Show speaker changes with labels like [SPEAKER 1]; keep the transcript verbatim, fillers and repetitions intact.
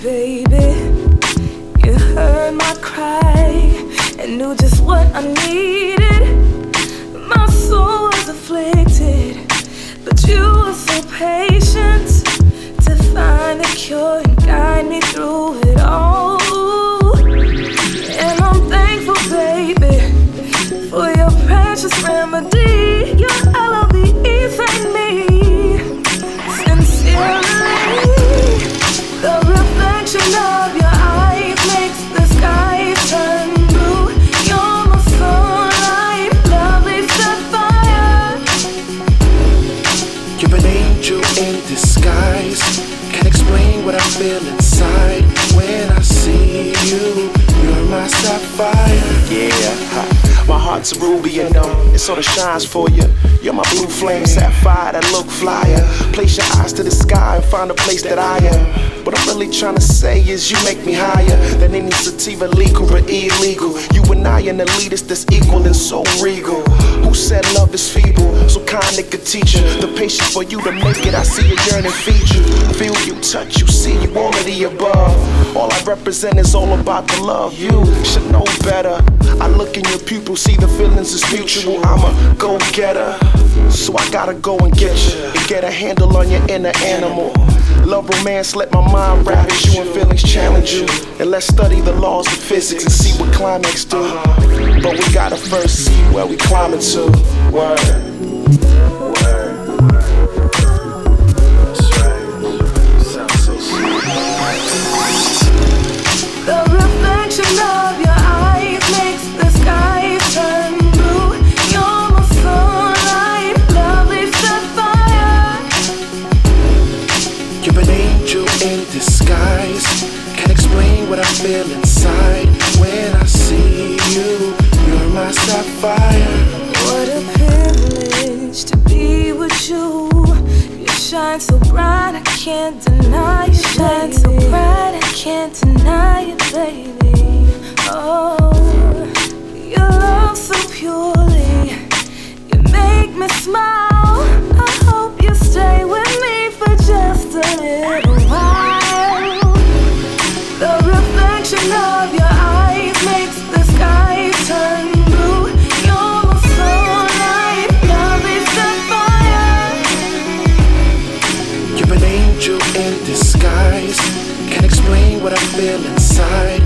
[SPEAKER 1] baby. You heard my cry and knew just what I needed. My soul was afflicted, but you were so patient to find the cure and guide me through it all. And I'm thankful, baby, for your precious remedy. Your L O V E saved me sincerely. The reflection of your eyes makes the sky turn blue. You're my sunlight, lovely sapphire.
[SPEAKER 2] You're an angel in disguise. Can't explain what I feel inside when I see you. You're my sapphire. Yeah, my heart's a ruby and um, it sort of shines for you. You're my blue flame sapphire that look flyer. Place your eyes to the sky and find a place that I am. What I'm really trying to say is you make me higher than any sativa, legal or illegal. You and I an elitist that's equal and so regal. Who said love is feeble? So kind it could teach you the patience for you to make it. I see a yearning feed you. Feel you, touch you, see you, all of the above. All I represent is all about the love. You should know better. I look in your pupils, see the feelings is mutual. I'm a go-getter, so I gotta go and get you and get a handle on your inner animal. Love romance, let my mind ravage you and feelings challenge you. And let's study the laws of physics and see what climax do. But we gotta first see where we climbing to. Word. Word. That's right. Sounds so sweet.
[SPEAKER 1] The reflection of your eyes makes the sky turn blue. You're my sunlight, lovely sapphire.
[SPEAKER 2] You're an angel in disguise. Can't explain what I feel inside when I see you. You're my sapphire.
[SPEAKER 1] What a privilege to be with you. You shine so bright, I can't deny it. You shine so bright, I can't deny it, baby. Oh, you love so purely. You make me smile. I hope you stay with me for just a little while. The reflection of your eyes makes the sky turn blue. You're my sunlight, lovely sapphire.
[SPEAKER 2] You're an angel in disguise. Can't explain what I feel inside